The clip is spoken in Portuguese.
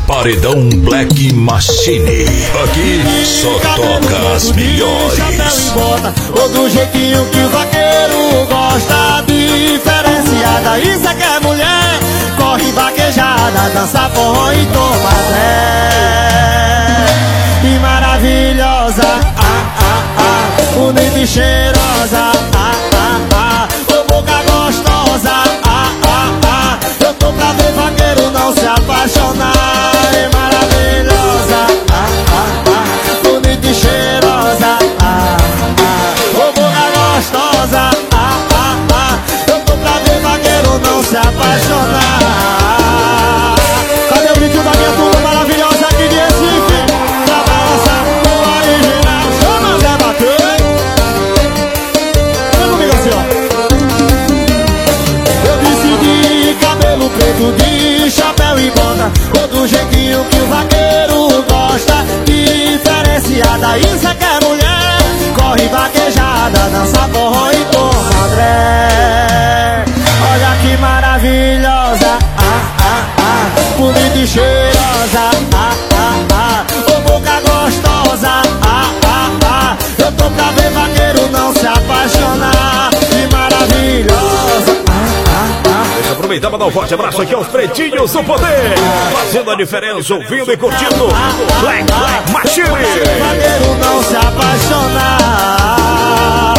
Paredão Black Machine. Aqui só toca as melhores. Ou do jeitinho que o vaqueiro gosta, diferenciada. Isso é que é mulher, corre vaquejada, dança forró e toma tré. E maravilhosa, bonita e cheirosa, ô boca gostosa, eu tô pra ver vaqueiro não se apaixonar. E maravilhosa, bonita e cheirosa, ô boca gostosa, eu tô pra ver vaqueiro não se apaixonar. Cadê o brinquedo da minha turma maravilhosa aqui de Recife? Pra balançar o original, chama Zé Bater. Vem comigo assim, ó. Eu decidi cabelo preto de chapéu e bota, ou do jeitinho que o vaqueiro gosta, diferenciada. Isso é que é mulher, corre vaquejada, dança forró e toma André. Olha que maravilhosa, bonita e cheirosa, ô boca gostosa, eu tô pra ver vaqueiro não se apaixonar. Que maravilhosa. Deixa eu aproveitar para dar um forte abraço aqui aos pretinhos do poder, fazendo a diferença, ouvindo e curtindo Black Machine. Vaqueiro não se apaixonar.